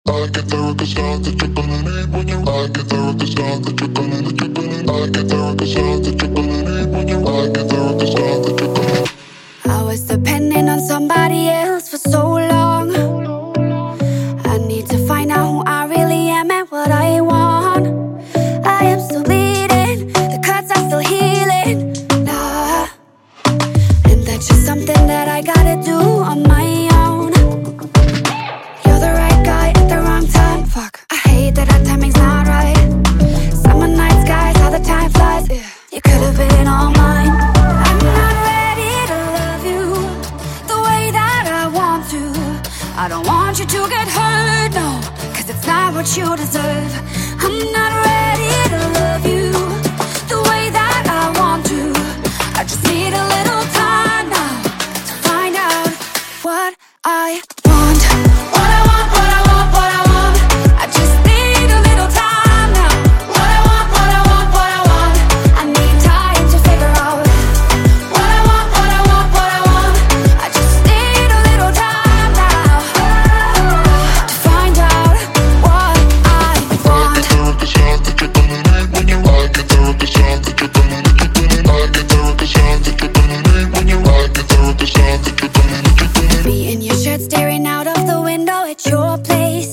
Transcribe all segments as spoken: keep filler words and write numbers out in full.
I get the record sound that you're gonna need when you I get the record sound that you're gonna that you're gonna I get the record sound that you're gonna need when you I get the record sound that you're gonna. I was depending on somebody else for so long. I need to find out who I really am and what I want. I am still bleeding, the cuts are still healing. Nah, and that's just something that I gotta do on my own. You're the right guy at the wrong time. Fuck, I hate that our timing's not right. Summer night skies, how the time flies. Yeah. You could have been all mine. I'm not ready to love you the way that I want to. I don't want you to get hurt, no, cause it's not what you deserve. I'm not ready to love you the way that I want to. I just need a little time now to find out what I want. What I want, what I want, what I want. I just need a little time now. What I want, what I want, what I want. I need time to figure out what I want, what I want, what I want. I just need a little time now to find out what I want. I get the record sound that you're gonna need when you I get the record sound that you're gonna that you're gonna I get the record sound that you're gonna need when you I get the record sound that you're gonna that you're gonna. Me in your shirt staring out of the window at your place.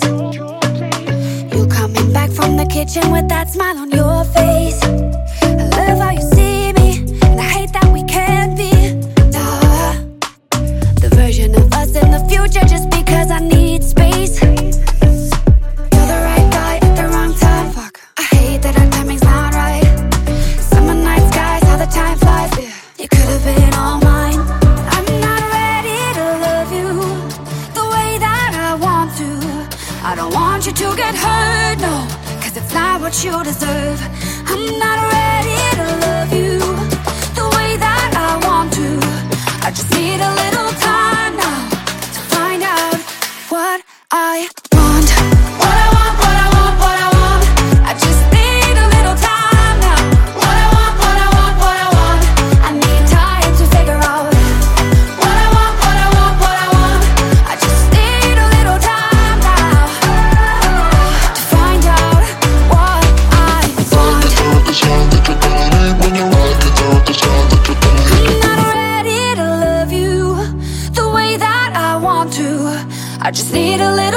You coming back from the kitchen with that smile on your face. I love how you see me, and I hate that we can't be duh, the version of us in the future just because I need space. You're the right guy at the wrong time. Fuck, I hate that our timing's not right. Summer night skies, how the time flies. Yeah. You could have been all mine. I'm not ready to love you the way that I want to. I don't want you to get hurt, no, cause it's not what you deserve. I'm not ready to love you the way that I want to. I just need a little time now to find out what I want. What I want, what I want, what I want. I just need a little time now. What I want, what I want, what I want. I need time to figure out what I want, what I want, what I want. I just need a little time now to find out what I want. I get the record sound that you're gonna need when you I get the record sound that you're gonna that you're I'm gonna. not ready to love you the way that I want to. I just need a little